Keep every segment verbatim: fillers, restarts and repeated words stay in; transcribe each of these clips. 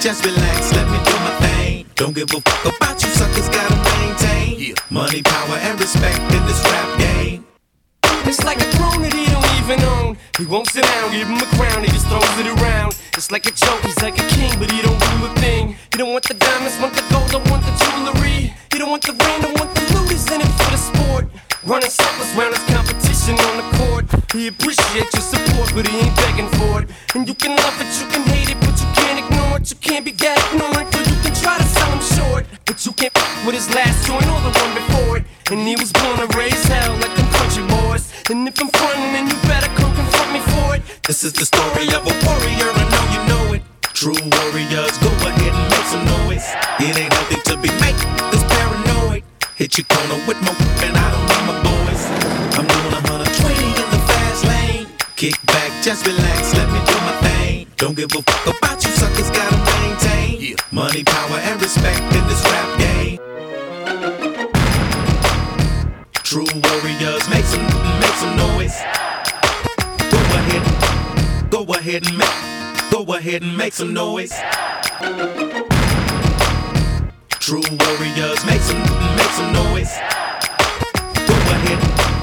just relax, let me do my thing. Don't give a fuck about you suckers, gotta maintain yeah. Money, power, and respect in this rap game. It's like a throne that he don't even own. He won't sit down, give him a crown, he just throws it around. It's like a joke, he's like a king, but he don't rule a thing. He don't want the diamonds, want the gold, don't want the jewelry. He don't want the rain, don't want the loot, he's in it for the sport. Running circles round his competition on the court. He appreciates your support, but he ain't begging for it. And you can love it, you can hate it, but you can't ignore it. You can't be that ignorant, but you can try to sell him short. But you can't f*** with his last joint or the one before it. And he was born to raise hell like them country boys. And if I'm frontin', then you better come confront me for it. This is the story of a warrior, I know you know it. True warriors, go ahead and make some noise. It ain't healthy to be making this paranoid. Hit your corner with my whip and I don't need my boys. I'm doing one hundred twenty in the fast lane. Kick back, just relax, let me do my thing. Don't give a fuck about you suckers, gotta maintain yeah. Money, power, and respect in this rap game. True warriors, make some, make some noise. Go ahead, go ahead and make, go ahead and make some noise. True warriors, make some, make some noise. Go ahead,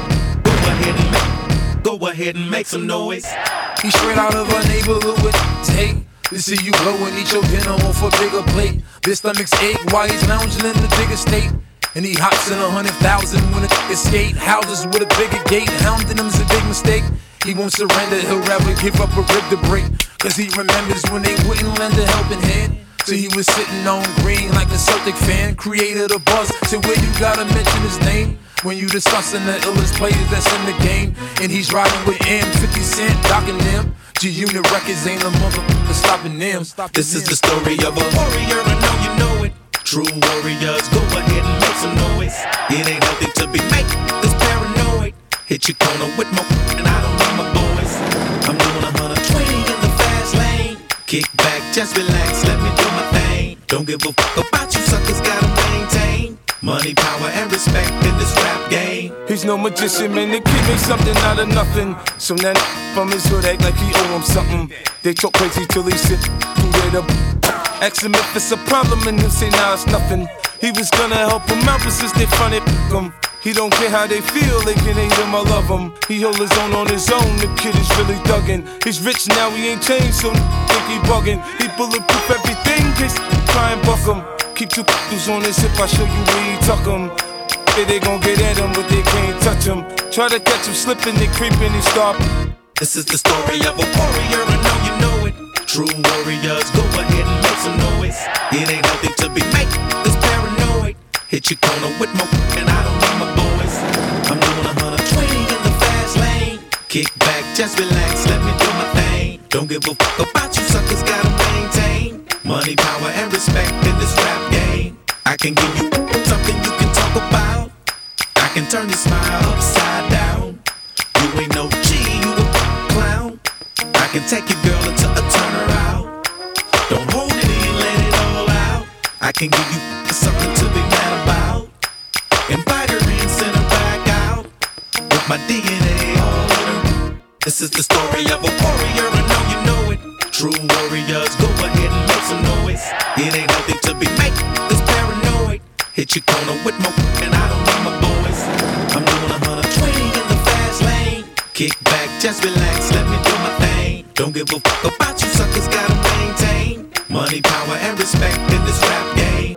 go ahead and make, go ahead and make some noise. He straight out of a neighborhood with tape. To see you blow and eat your dinner off a bigger plate. This stomach's ache while he's lounging in the bigger state. And he hops in a hundred thousand when a skate. Houses with a bigger gate. Hounding him's a big mistake. He won't surrender, he'll rather give up a rib to break. Cause he remembers when they wouldn't lend a helping hand. So he was sitting on green like a Celtic fan. Created a buzz to where you gotta mention his name when you discussing the illest players that's in the game. And he's riding with M, fifty Cent, docking them. G-Unit Records ain't a motherfucker stopping them. This is the story of a warrior, I know you know it. True warriors, go ahead and make some noise. It ain't healthy to be making this paranoid. Hit your corner with my and I don't need my boys. I'm doing one hundred twenty in the fast lane. Kick back, just relax, let me do my thing. Don't give a fuck about you suckers, gotta maintain money, power, and respect in this rap game. He's no magician, man, the kid made something out of nothing. So now from his hood act like he owe him something. They talk crazy till he sit through there to ask him if it's a problem and he'll say nah, it's nothing. He was gonna help him out, but since they front it, him. He don't care how they feel, they can hate him or love him. He hold his own on his own, the kid is really thuggin'. He's rich now, he ain't changed, so think he buggin'. He bulletproof everything, case try and buck him. Keep two p***s on his hip, I show you where he tuck him. Yeah, they gon' get at him, but they can't touch him. Try to catch him slipping, they creeping, he stop. This is the story of a warrior, I know you know it. True warriors, go ahead and make some noise. It ain't healthy to be making this paranoid. Hit your corner with my and I don't need my boys. I'm doing one hundred twenty in the fast lane. Kick back, just relax, let me do my thing. Don't give a fuck about you suckers, gotta maintain money, power, and respect in this rap game. I can give you something you can talk about. I can turn your smile upside down. You ain't no G, you a clown. I can take your girl into a turnaround. Don't hold it in, let it all out. I can give you something to be mad about. Invite her in, send her back out. With my D N A all in her. This is the story of a warrior, I know you know it. True warriors, go ahead and make some noise. It ain't healthy to be making this paranoid. Hit your corner with my and I don't need my boys. I'm doing one hundred twenty in the fast lane. Kick back, just relax, let me do my thing. Don't give a fuck about you suckers, gotta maintain money, power, and respect in this rap game.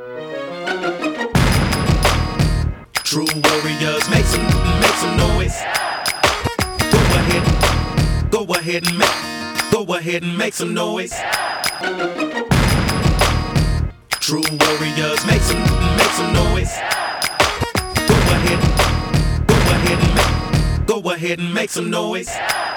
True warriors, make some, make some noise. Go ahead, go ahead and make, go ahead and make some noise. True warriors, make some, make some noise. Go ahead, go ahead and make, go ahead and make some noise.